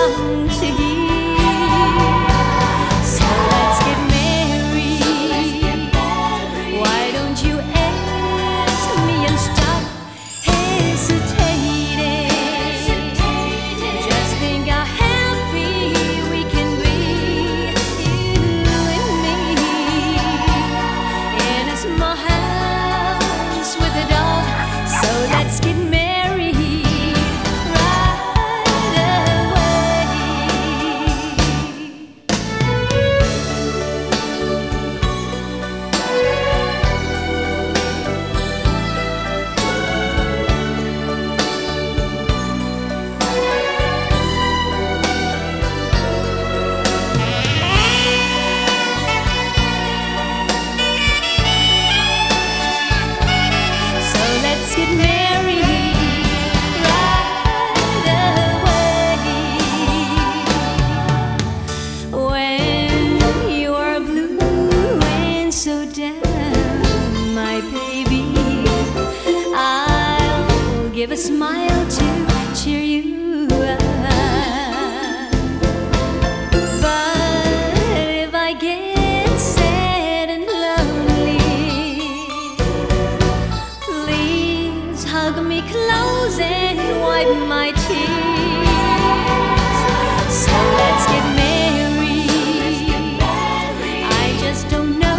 long to hear. So let's get married. Why don't you ask me and stop hesitating? Just think how happy we can be, you and me, in a small house with a dog. So let's get married. So down, my baby, I'll give a smile to cheer you up. But if I get sad and lonely, please hug me close and wipe my tears. So let's get married. I just don't know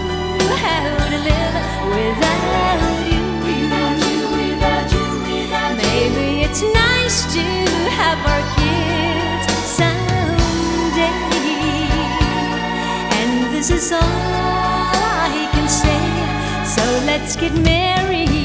it's nice to have our kids someday, and this is all I can say. So let's get married.